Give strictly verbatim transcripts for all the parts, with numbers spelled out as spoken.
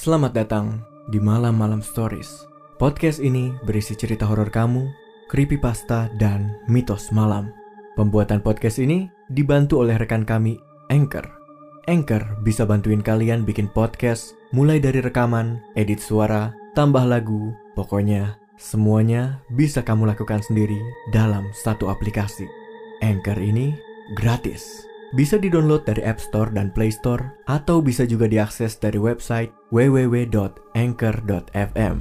Selamat datang di Malam-Malam Stories. Podcast ini berisi cerita horor kamu, creepypasta, dan mitos malam. Pembuatan podcast ini dibantu oleh rekan kami, Anchor. Anchor bisa bantuin kalian bikin podcast, mulai dari rekaman, edit suara, tambah lagu, pokoknya semuanya bisa kamu lakukan sendiri dalam satu aplikasi. Anchor ini gratis. Bisa di-download dari App Store dan Play Store, atau bisa juga diakses dari website w w w dot anchor dot f m.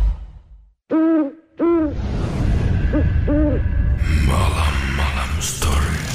Malam-Malam Stories.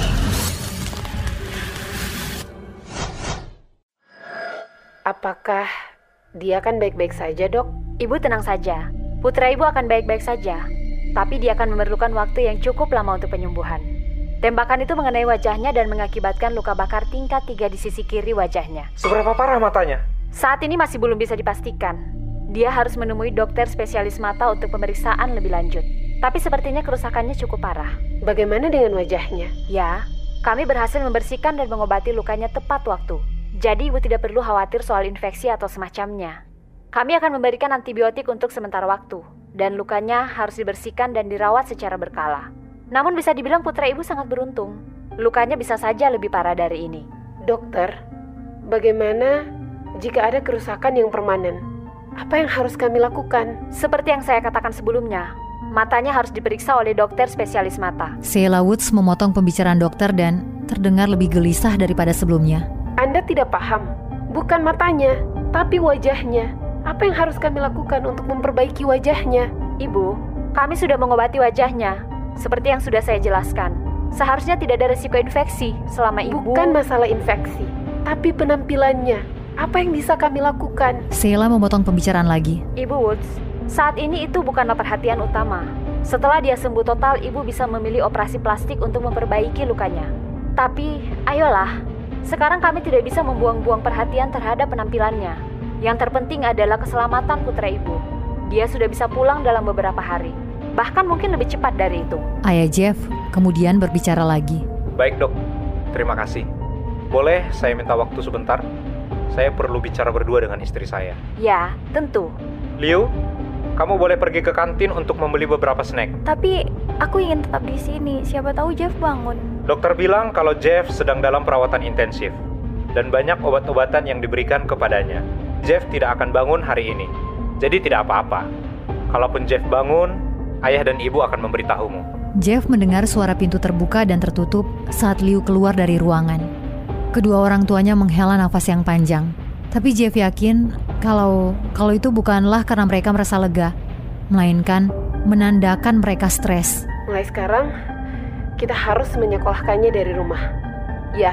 Apakah dia akan baik-baik saja, Dok? Ibu tenang saja. Putra ibu akan baik-baik saja. Tapi dia akan memerlukan waktu yang cukup lama untuk penyembuhan. Tembakan itu mengenai wajahnya dan mengakibatkan luka bakar tingkat tiga di sisi kiri wajahnya. Seberapa parah matanya? Saat ini masih belum bisa dipastikan. Dia harus menemui dokter spesialis mata untuk pemeriksaan lebih lanjut. Tapi sepertinya kerusakannya cukup parah. Bagaimana dengan wajahnya? Ya, kami berhasil membersihkan dan mengobati lukanya tepat waktu. Jadi ibu tidak perlu khawatir soal infeksi atau semacamnya. Kami akan memberikan antibiotik untuk sementara waktu. Dan lukanya harus dibersihkan dan dirawat secara berkala. Namun bisa dibilang putra ibu sangat beruntung. Lukanya bisa saja lebih parah dari ini. Dokter, bagaimana jika ada kerusakan yang permanen? Apa yang harus kami lakukan? Seperti yang saya katakan sebelumnya, matanya harus diperiksa oleh dokter spesialis mata. Sheila Woods memotong pembicaraan dokter dan terdengar lebih gelisah daripada sebelumnya. Anda tidak paham, bukan matanya, tapi wajahnya. Apa yang harus kami lakukan untuk memperbaiki wajahnya? Ibu, kami sudah mengobati wajahnya. Seperti yang sudah saya jelaskan, seharusnya tidak ada resiko infeksi selama ibu... Bukan masalah infeksi, tapi penampilannya. Apa yang bisa kami lakukan? Sheila memotong pembicaraan lagi. Ibu Woods, saat ini itu bukanlah perhatian utama. Setelah dia sembuh total, ibu bisa memilih operasi plastik untuk memperbaiki lukanya. Tapi, ayolah. Sekarang kami tidak bisa membuang-buang perhatian terhadap penampilannya. Yang terpenting adalah keselamatan putra ibu. Dia sudah bisa pulang dalam beberapa hari. Bahkan mungkin lebih cepat dari itu. Ayah Jeff kemudian berbicara lagi. Baik dok, terima kasih. Boleh saya minta waktu sebentar? Saya perlu bicara berdua dengan istri saya. Ya, tentu. Liu, kamu boleh pergi ke kantin untuk membeli beberapa snack. Tapi aku ingin tetap di sini, siapa tahu Jeff bangun. Dokter bilang kalau Jeff sedang dalam perawatan intensif. Dan banyak obat-obatan yang diberikan kepadanya. Jeff tidak akan bangun hari ini. Jadi tidak apa-apa. Kalaupun Jeff bangun, ayah dan ibu akan memberitahumu. Jeff mendengar suara pintu terbuka dan tertutup saat Liu keluar dari ruangan. Kedua orang tuanya menghela nafas yang panjang. Tapi Jeff yakin kalau kalau itu bukanlah karena mereka merasa lega, melainkan menandakan mereka stres. Mulai sekarang, kita harus menyekolahkannya dari rumah. Ya,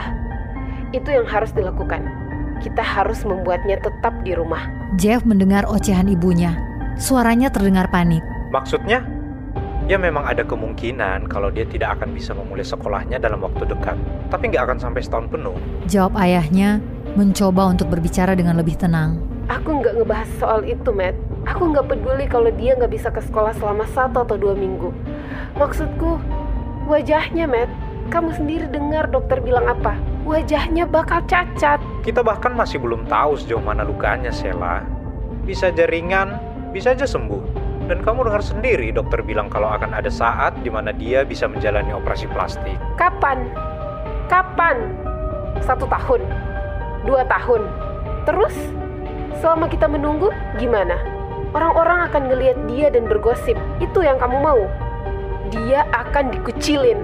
itu yang harus dilakukan. Kita harus membuatnya tetap di rumah. Jeff mendengar ocehan ibunya. Suaranya terdengar panik. Maksudnya? Ya memang ada kemungkinan kalau dia tidak akan bisa memulai sekolahnya dalam waktu dekat. Tapi nggak akan sampai setahun penuh. Jawab ayahnya, mencoba untuk berbicara dengan lebih tenang. Aku nggak ngebahas soal itu, Matt. Aku nggak peduli kalau dia nggak bisa ke sekolah selama satu atau dua minggu. Maksudku, wajahnya, Matt. Kamu sendiri dengar dokter bilang apa? Wajahnya bakal cacat. Kita bahkan masih belum tahu sejauh mana lukanya, Sheila. Bisa aja ringan, bisa aja sembuh. Dan kamu dengar sendiri dokter bilang kalau akan ada saat di mana dia bisa menjalani operasi plastik. Kapan? Kapan? Satu tahun? Dua tahun? Terus? Selama kita menunggu, gimana? Orang-orang akan ngelihat dia dan bergosip. Itu yang kamu mau? Dia akan dikucilin.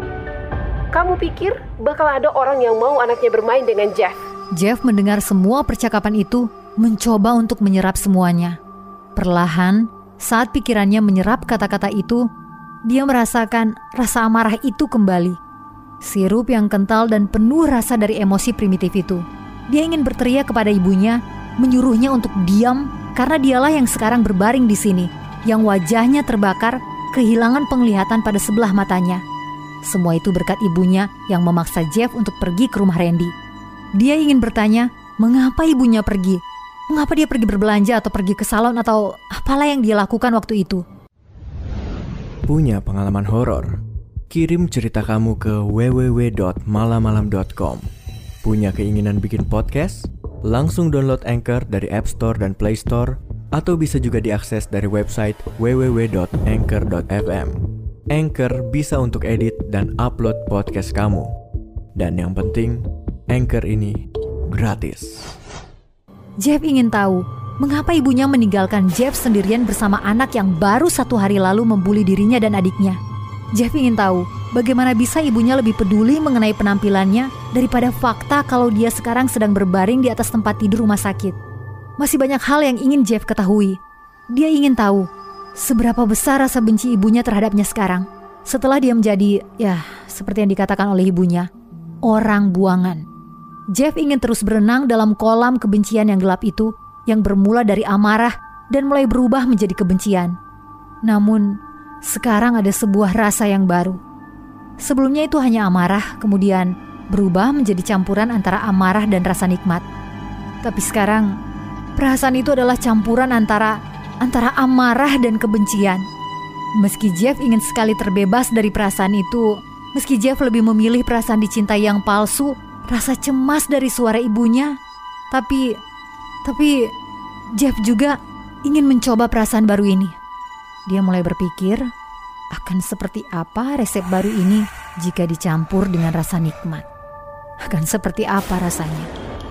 Kamu pikir bakal ada orang yang mau anaknya bermain dengan Jeff? Jeff mendengar semua percakapan itu, mencoba untuk menyerap semuanya. Perlahan, saat pikirannya menyerap kata-kata itu, dia merasakan rasa amarah itu kembali. Sirup yang kental dan penuh rasa dari emosi primitif itu. Dia ingin berteriak kepada ibunya, menyuruhnya untuk diam karena dialah yang sekarang berbaring di sini, yang wajahnya terbakar, kehilangan penglihatan pada sebelah matanya. Semua itu berkat ibunya yang memaksa Jeff untuk pergi ke rumah Randy. Dia ingin bertanya, mengapa ibunya pergi? Mengapa dia pergi berbelanja atau pergi ke salon atau apalah yang dia lakukan waktu itu? Punya pengalaman horor? Kirim cerita kamu ke w w w dot malam malam dot com. Punya keinginan bikin podcast? langsung download Anchor dari App Store dan Play Store, atau bisa juga diakses dari website w w w dot anchor dot f m. Anchor bisa untuk edit dan upload podcast kamu. Dan yang penting, Anchor ini gratis. Jeff ingin tahu mengapa ibunya meninggalkan Jeff sendirian bersama anak yang baru satu hari lalu membuli dirinya dan adiknya. Jeff ingin tahu bagaimana bisa ibunya lebih peduli mengenai penampilannya daripada fakta kalau dia sekarang sedang berbaring di atas tempat tidur rumah sakit. Masih banyak hal yang ingin Jeff ketahui. Dia ingin tahu seberapa besar rasa benci ibunya terhadapnya sekarang setelah dia menjadi, ya, seperti yang dikatakan oleh ibunya, orang buangan. Jeff ingin terus berenang dalam kolam kebencian yang gelap itu, yang bermula dari amarah dan mulai berubah menjadi kebencian. Namun, sekarang ada sebuah rasa yang baru. Sebelumnya itu hanya amarah, kemudian berubah menjadi campuran antara amarah dan rasa nikmat. Tapi sekarang, perasaan itu adalah campuran antara antara amarah dan kebencian. Meski Jeff ingin sekali terbebas dari perasaan itu, meski Jeff lebih memilih perasaan dicintai yang palsu, rasa cemas dari suara ibunya, tapi tapi Jeff juga ingin mencoba perasaan baru ini. Dia mulai berpikir, akan seperti apa resep baru ini jika dicampur dengan rasa nikmat? Akan seperti apa rasanya?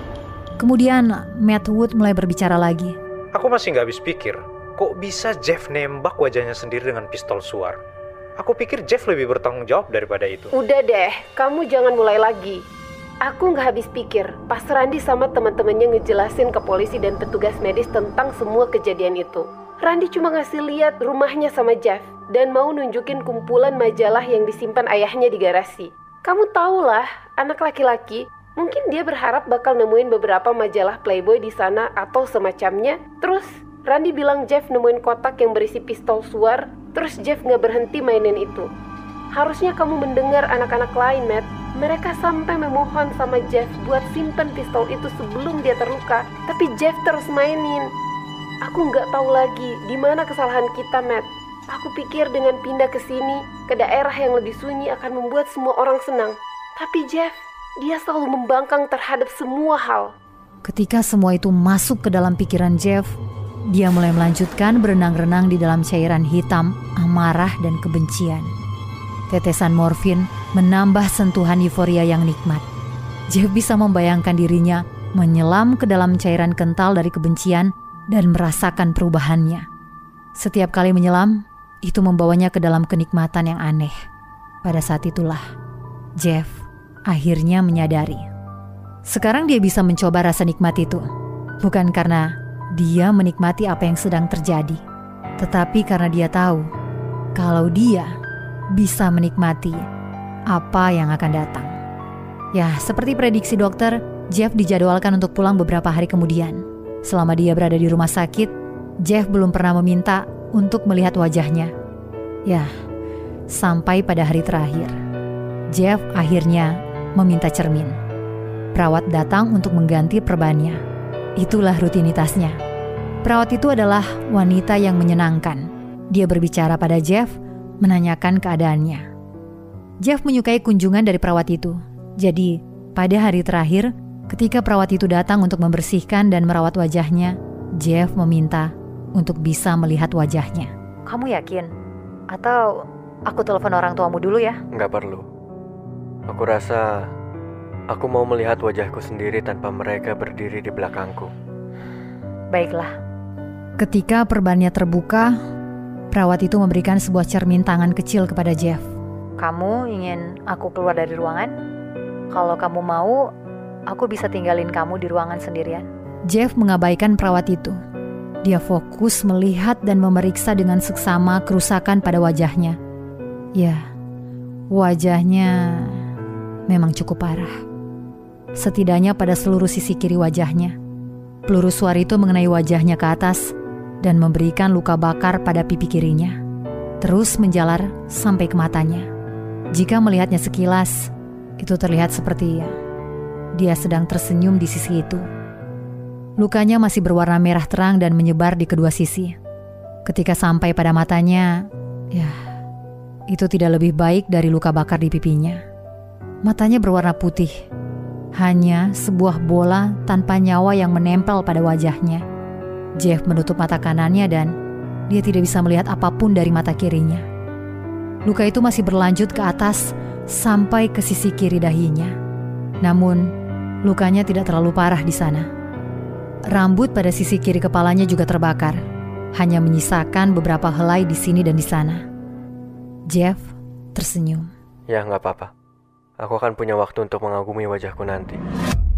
Kemudian Matt Wood mulai berbicara lagi. Aku masih gak habis pikir, kok bisa Jeff nembak wajahnya sendiri dengan pistol suar? Aku pikir Jeff lebih bertanggung jawab daripada itu. Udah deh, kamu jangan mulai lagi. Aku gak habis pikir pas Randy sama teman-temannya ngejelasin ke polisi dan petugas medis tentang semua kejadian itu. Randy cuma ngasih lihat rumahnya sama Jeff dan mau nunjukin kumpulan majalah yang disimpan ayahnya di garasi. Kamu tahulah, anak laki-laki, mungkin dia berharap bakal nemuin beberapa majalah Playboy di sana atau semacamnya. Terus Randy bilang Jeff nemuin kotak yang berisi pistol suar, terus Jeff gak berhenti mainin itu. Harusnya kamu mendengar anak-anak lain, Matt. Mereka sampai memohon sama Jeff buat simpen pistol itu sebelum dia terluka, tapi Jeff terus mainin. Aku nggak tahu lagi di mana kesalahan kita, Matt. Aku pikir dengan pindah ke sini, ke daerah yang lebih sunyi akan membuat semua orang senang. Tapi Jeff, dia selalu membangkang terhadap semua hal. Ketika semua itu masuk ke dalam pikiran Jeff, dia mulai melanjutkan berenang-renang di dalam cairan hitam, amarah dan kebencian. Tetesan morfin menambah sentuhan euforia yang nikmat. Jeff bisa membayangkan dirinya menyelam ke dalam cairan kental dari kebencian dan merasakan perubahannya. Setiap kali menyelam, itu membawanya ke dalam kenikmatan yang aneh. Pada saat itulah, Jeff akhirnya menyadari. Sekarang dia bisa mencoba rasa nikmat itu. Bukan karena dia menikmati apa yang sedang terjadi, tetapi karena dia tahu kalau dia bisa menikmati apa yang akan datang. Ya, seperti prediksi dokter, Jeff dijadwalkan untuk pulang beberapa hari kemudian. Selama dia berada di rumah sakit, Jeff belum pernah meminta untuk melihat wajahnya. Ya, sampai pada hari terakhir, Jeff akhirnya meminta cermin. Perawat datang untuk mengganti perbannya. Itulah rutinitasnya. Perawat itu adalah wanita yang menyenangkan. Dia berbicara pada Jeff, menanyakan keadaannya. Jeff menyukai kunjungan dari perawat itu. Jadi, pada hari terakhir, ketika perawat itu datang untuk membersihkan dan merawat wajahnya, Jeff meminta untuk bisa melihat wajahnya. Kamu yakin? Atau aku telepon orang tuamu dulu ya? Nggak perlu. Aku rasa aku mau melihat wajahku sendiri tanpa mereka berdiri di belakangku. Baiklah. Ketika perbannya terbuka, perawat itu memberikan sebuah cermin tangan kecil kepada Jeff. Kamu ingin aku keluar dari ruangan? Kalau kamu mau, aku bisa tinggalin kamu di ruangan sendirian. Jeff mengabaikan perawat itu. Dia fokus melihat dan memeriksa dengan seksama kerusakan pada wajahnya. Ya, wajahnya memang cukup parah. Setidaknya pada seluruh sisi kiri wajahnya. Peluru suar itu mengenai wajahnya ke atas dan memberikan luka bakar pada pipi kirinya. Terus menjalar sampai ke matanya. Jika melihatnya sekilas, itu terlihat seperti ya, dia sedang tersenyum di sisi itu. Lukanya masih berwarna merah terang dan menyebar di kedua sisi. Ketika sampai pada matanya, ya, itu tidak lebih baik dari luka bakar di pipinya. Matanya berwarna putih. Hanya sebuah bola tanpa nyawa yang menempel pada wajahnya. Jeff menutup mata kanannya dan dia tidak bisa melihat apapun dari mata kirinya. Luka itu masih berlanjut ke atas sampai ke sisi kiri dahinya. Namun, lukanya tidak terlalu parah di sana. Rambut pada sisi kiri kepalanya juga terbakar, hanya menyisakan beberapa helai di sini dan di sana. Jeff tersenyum. Ya, nggak apa-apa. Aku akan punya waktu untuk mengagumi wajahku nanti.